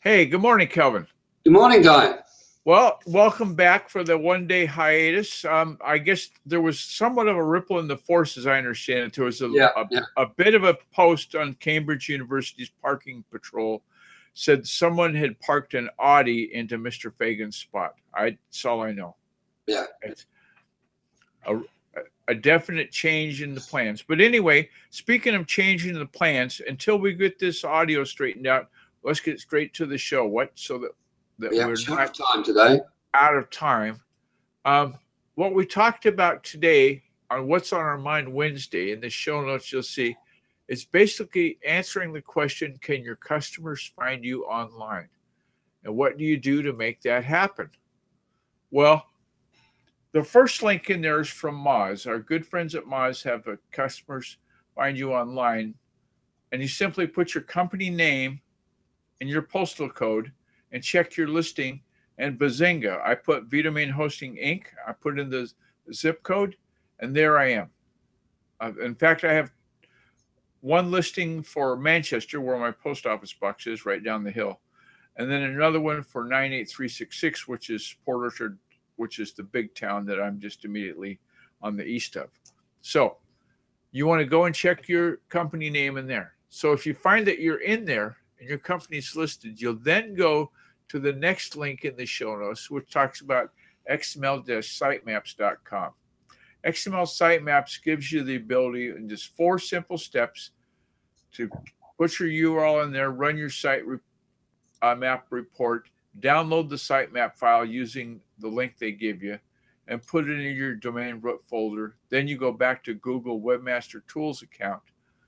Hey, good morning, Kelvin. Good morning, Guy. Well, welcome back for the 1 day hiatus. I guess there was somewhat of a ripple in the force, as I understand it. There was Yeah, a, yeah, a bit of a post on Cambridge University's parking patrol said someone had parked an Audi into Mr. Fagan's spot. That's all I know. yeah. It's a, a definite change in the plans. But anyway, speaking of changing the plans, until we get this audio straightened out, let's get straight to the show. What so that Yeah, we're short not of time today. out of time. Um, what we talked about today on What's on Our Mind Wednesday in the show notes, you'll see, is basically answering the question, can your customers find you online? And what do you do to make that happen? Well, the first link in there is from Moz. Our good friends at Moz have a customers find you online, and you simply put your company name and your postal code and check your listing. And bazinga, I put Vitamain Hosting Inc. I put in the zip code, and there I am. In fact, I have one listing for Manchester, where my post office box is, right down the hill, and then another one for 98366, which is Port Orchard, which is the big town that I'm just immediately on the east of. So you want to go and check your company name in there. So if you find that you're in there and your company's listed, you'll then go to the next link in the show notes, which talks about xml-sitemaps.com. XML Sitemaps gives you the ability in just 4 simple steps to put your URL in there, run your site map report, download the sitemap file using the link they give you, and put it in your domain root folder. Then you go back to Google Webmaster Tools account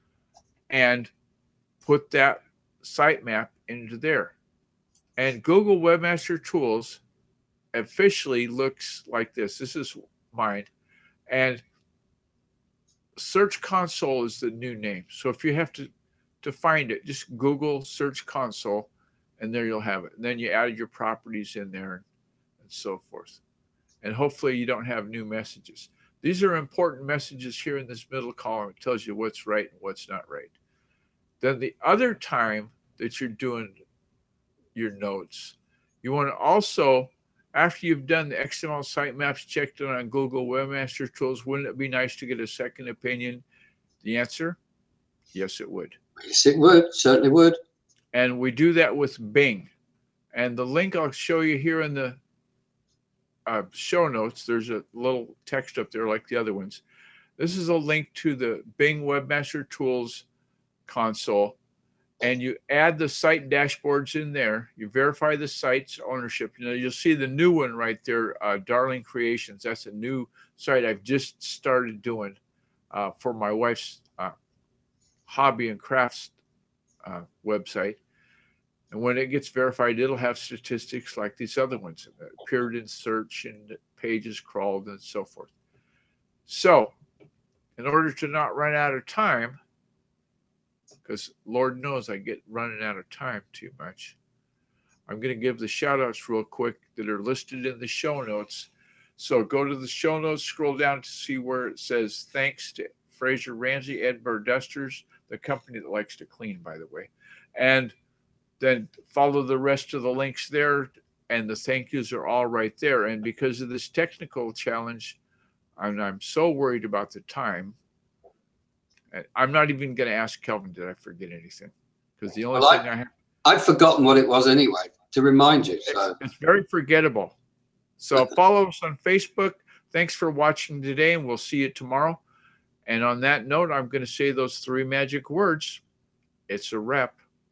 and put that sitemap into there. And Google Webmaster Tools officially looks like this. This is mine. And Search Console is the new name. So if you have to find it, just Google Search Console, and there you'll have it. And then you add your properties in there and so forth. And hopefully you don't have new messages. These are important messages here in this middle column. It tells you what's right and what's not right. Then the other time that you're doing your notes, you want to also, after you've done the XML sitemaps, checked it on Google Webmaster Tools, wouldn't it be nice to get a second opinion? The answer, yes, it would. Yes, it would. Certainly would. And we do that with Bing. And the link I'll show you here in the show notes, there's a little text up there like the other ones. This is a link to the Bing Webmaster Tools console, and you add the site dashboards in there. You verify the site's ownership. You'll see the new one right there, Darling Creations. That's a new site I've just started doing for my wife's hobby and crafts website. And when it gets verified, it'll have statistics like these other ones, appeared in search and pages crawled and so forth. So in order to not run out of time, because Lord knows I get running out of time too much, I'm going to give the shout outs real quick that are listed in the show notes. So go to the show notes, scroll down to see where it says thanks to Fraser Ramsey, Edinburgh Dusters, the company that likes to clean, by the way. And then follow the rest of the links there, and the thank yous are all right there. And because of this technical challenge, I'm so worried about the time. I'm not even going to ask Kelvin, did I forget anything? Because the only thing I have, I'd forgotten what it was anyway, to remind you. So it's very forgettable. So follow us on Facebook. Thanks for watching today, and we'll see you tomorrow. And on that note, I'm going to say those 3 magic words. It's a wrap.